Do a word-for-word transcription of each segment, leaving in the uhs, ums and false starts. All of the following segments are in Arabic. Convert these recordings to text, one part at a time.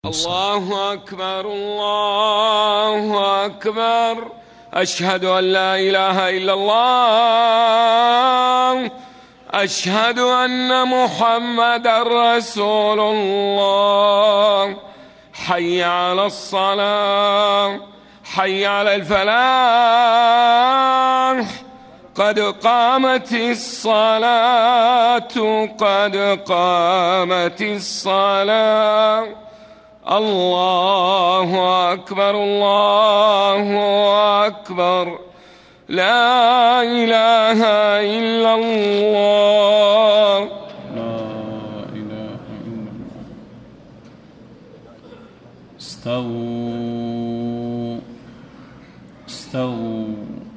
الله أكبر الله أكبر. أشهد أن لا إله إلا الله. أشهد أن محمدًا رسول الله. حي على الصلاة، حي على الفلاح. قد قامت الصلاة، قد قامت الصلاة. الله أكبر الله أكبر. لا إله إلا الله. لا إله إلا الله. استووا استووا.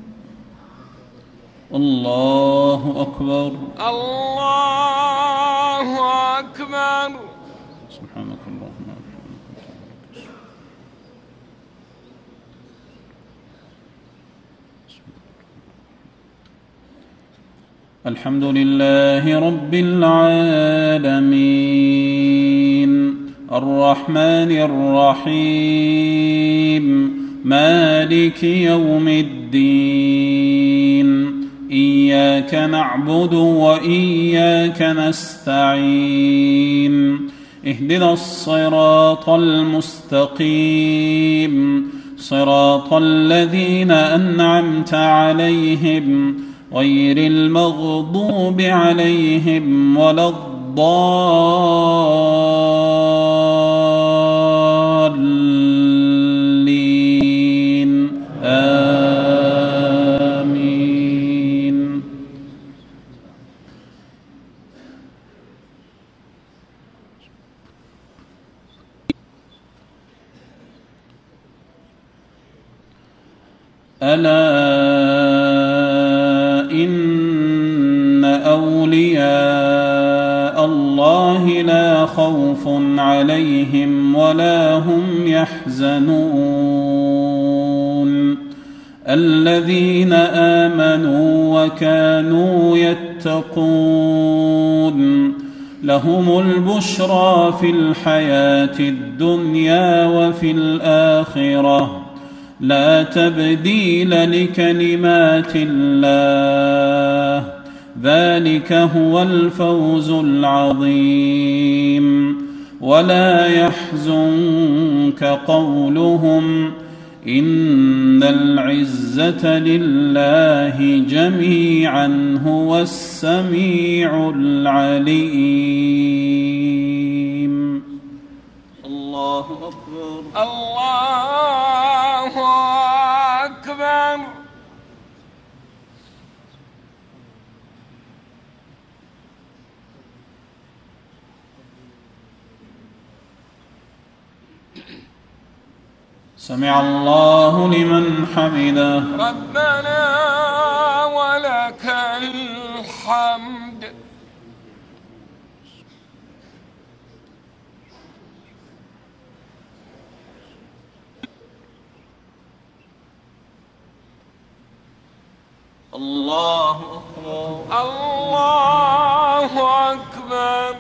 الله أكبر الله أكبر. سبحانك اللهم. الحمد لله رب العالمين الرحمن الرحيم مالك يوم الدين. إياك نعبد وإياك نستعين. اهدنا الصراط المستقيم صراط الذين أنعمت عليهم غير المغضوب عليهم ولا الضالين. آمين. ألا إن أولياء الله لا خوف عليهم ولا هم يحزنون. الذين آمنوا وكانوا يتقون لهم البشرى في الحياة الدنيا وفي الآخرة لا تبديل لكلمات الله ذلك هو الفوز العظيم. ولا يحزنك قولهم إن العزة لله جميعا هو السميع العليم. الله أكبر الله أكبر. سمع الله لمن حمده. ربنا ولك الحمد. الله أكبر الله أكبر.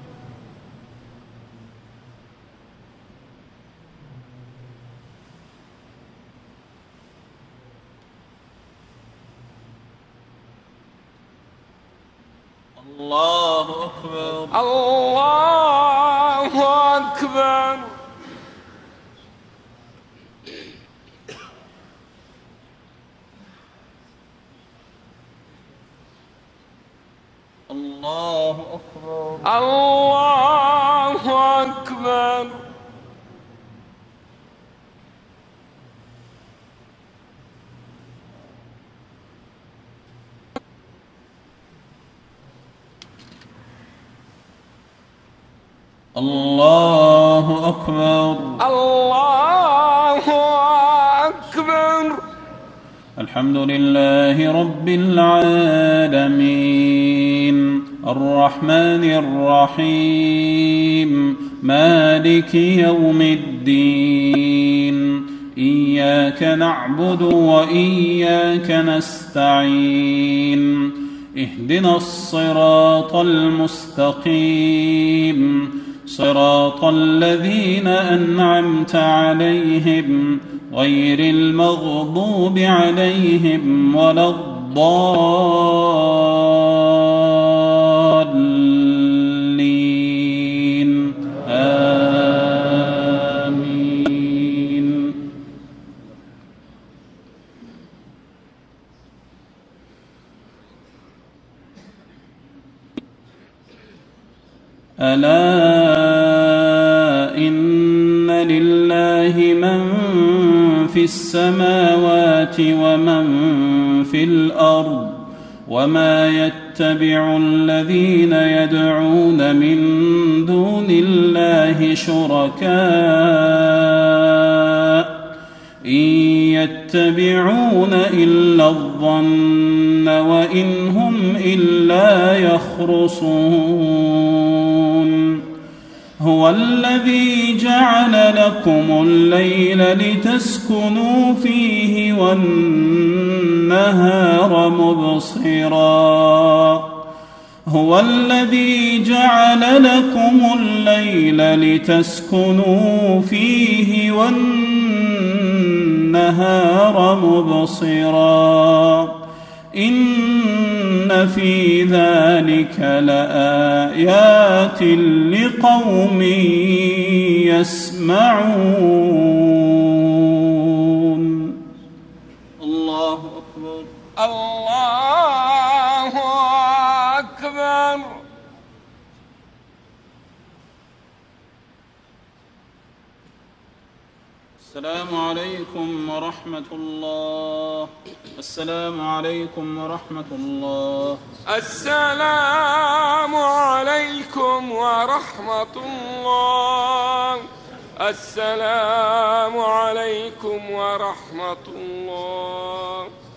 الله أكبر الله أكبر. الله أكبر الله أكبر. الله أكبر الله أكبر. الحمد لله رب العالمين الرحمن الرحيم مالك يوم الدين. إياك نعبد وإياك نستعين. اهدنا الصراط المستقيم صراط الذين أنعمت عليهم غير المغضوب عليهم ولا الضالين آمين. ألا إن لله من في السماوات ومن في الأرض وما يتبع الذين يدعون من دون الله شركاء إن يتبعون إلا الظن وإن هم إلا يخرصون. هو الذي جعل لكم الليل لتسكنوا فيه والنهار مبصرا هو الذي جعل لكم الليل لتسكنوا فيه والنهار مبصرا إن في ذلك لآيات لقوم يسمعون. الله أكبر. الله أكبر. السلام عليكم ورحمة الله. السلام عليكم ورحمة الله. السلام عليكم ورحمة الله. السلام عليكم ورحمة الله.